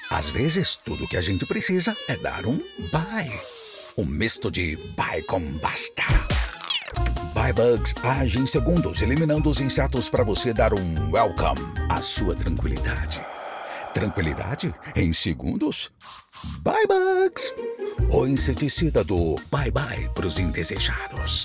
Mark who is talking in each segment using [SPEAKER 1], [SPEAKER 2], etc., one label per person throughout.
[SPEAKER 1] Às vezes, tudo que a gente precisa é dar um bye. Um misto de bye com basta. Bye Bugs age em segundos, eliminando os insetos para você dar um welcome à sua tranquilidade. Tranquilidade em segundos? Bye Bugs! O inseticida do bye bye para os indesejados.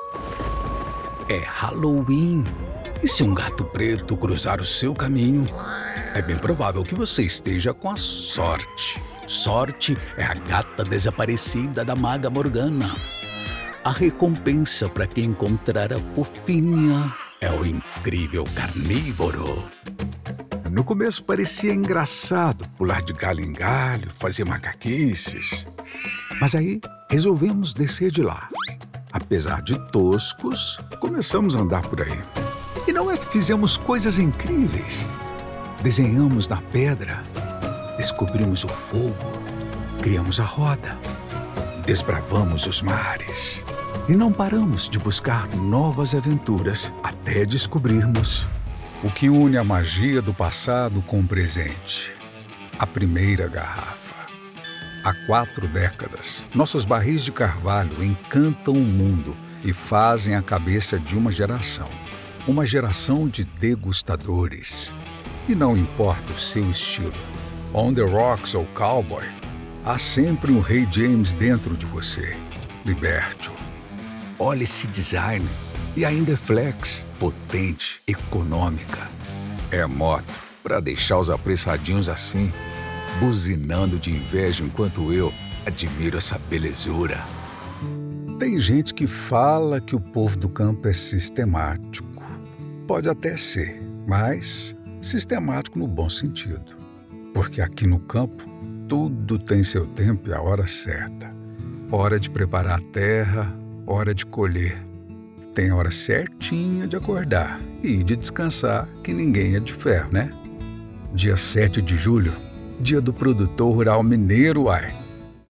[SPEAKER 1] É Halloween. E se um gato preto cruzar o seu caminho, é bem provável que você esteja com a sorte. Sorte é a gata desaparecida da Maga Morgana. A recompensa para quem encontrar a fofinha é o incrível carnívoro. No começo parecia engraçado pular de galho em galho, fazer macaquices. Mas aí resolvemos descer de lá. Apesar de toscos, começamos a andar por aí. E não é que fizemos coisas incríveis. Desenhamos na pedra, descobrimos o fogo, criamos a roda, desbravamos os mares. E não paramos de buscar novas aventuras até descobrirmos o que une a magia do passado com o presente. A primeira garrafa. Há 4 décadas, nossos barris de carvalho encantam o mundo e fazem a cabeça de uma geração. Uma geração de degustadores. E não importa o seu estilo, on the rocks ou cowboy, há sempre um Rei James dentro de você. Liberte-o. Olha esse design. E ainda é flex, potente, econômica. É moto para deixar os apressadinhos assim, buzinando de inveja enquanto eu admiro essa belezura. Tem gente que fala que o povo do campo é sistemático. Pode até ser, mas sistemático no bom sentido. Porque aqui no campo, tudo tem seu tempo e a hora certa. Hora de preparar a terra, hora de colher. Tem hora certinha de acordar e de descansar, que ninguém é de ferro, né? Dia 7 de julho, dia do produtor rural mineiro, uai.